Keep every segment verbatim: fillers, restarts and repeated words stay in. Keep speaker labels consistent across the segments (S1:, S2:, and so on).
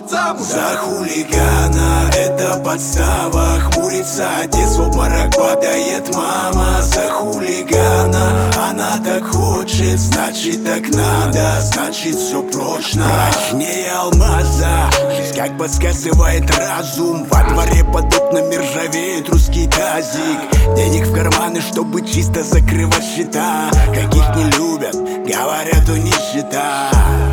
S1: хочет замуж.
S2: За хулигана это подстава, хмурится отец, в обморок падает мама. За хулигана она так хочет, значит так надо, значит все прочно. Прочнее алмаза, жизнь как подсказывает разум. Во дворе под окнами ржавеет русский тазик. Денег в карманы, чтобы чисто закрывать счета. Каких не любят, говорят, у нищета.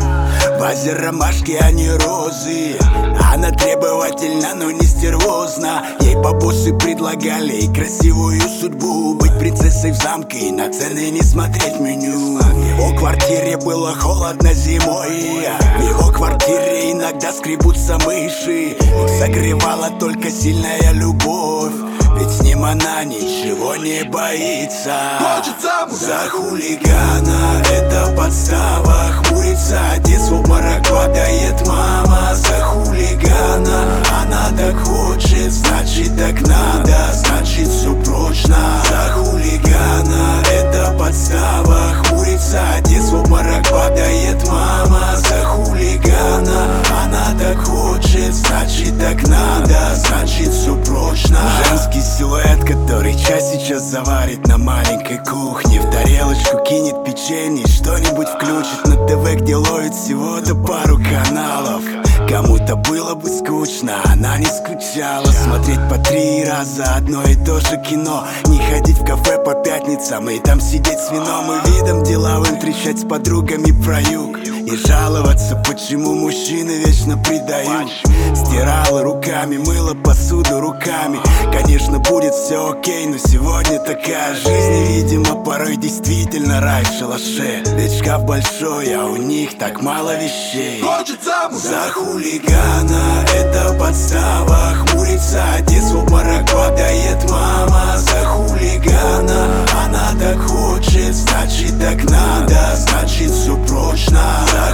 S2: В вазе ромашки, а не розы. Она требовательна, но не стервозна. Ей бабосы предлагали и красивую судьбу. Быть принцессой в замке и на цены не смотреть в меню. В его квартире было холодно зимой. В его квартире иногда скребутся мыши. Их согревала только сильная любовь, ведь с ним она ничего не боится.
S1: Хочет замуж.
S2: За хулигана это подстава, хмурится отец, в обморок падает мама. За хулигана она так хочет, значит так надо, значит все прочно. За хулигана это подстава, хмурится отец, в обморок падает мама. За хулигана она так хочет, значит так надо, значит все прочно. Женский силуэт, который чай сейчас заварит на маленькой кухне. В тарелочку кинет печенье, что-нибудь включит на ТВ, где ловит всего-то пару каналов. Кому-то было бы скучно, она не скучала. Смотреть по три раза одно и то же кино. Не ходить в кафе по пятницам и там сидеть с вином и видом деловым трещать с подругами про юг. И жаловаться, почему мужчины вечно предают. Стирала руками, мыла посуду руками. Конечно, будет все окей, но сегодня такая жизнь. И, видимо, порой действительно рай в шалаше. Ведь шкаф большой, а у них так мало вещей.
S1: Хочет замуж.
S2: За хулигана это подстава, хмурится отец, в обморок падает мама. За хулигана она так хочет, значит так надо, значит все прочно. За